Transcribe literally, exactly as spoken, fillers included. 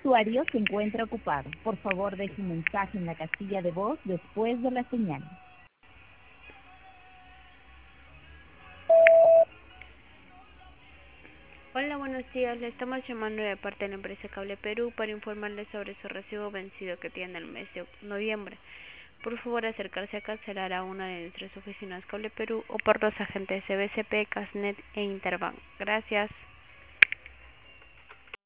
usuario se encuentra ocupado. Por favor, deje un mensaje en la casilla de voz después de la señal. Hola, buenos días. Le estamos llamando de parte de la empresa Cable Perú para informarle sobre su recibo vencido que tiene el mes de noviembre. Por favor, acercarse a cancelar a una de nuestras oficinas Cable Perú o por los agentes C B C P, Casnet e Interbank. Gracias.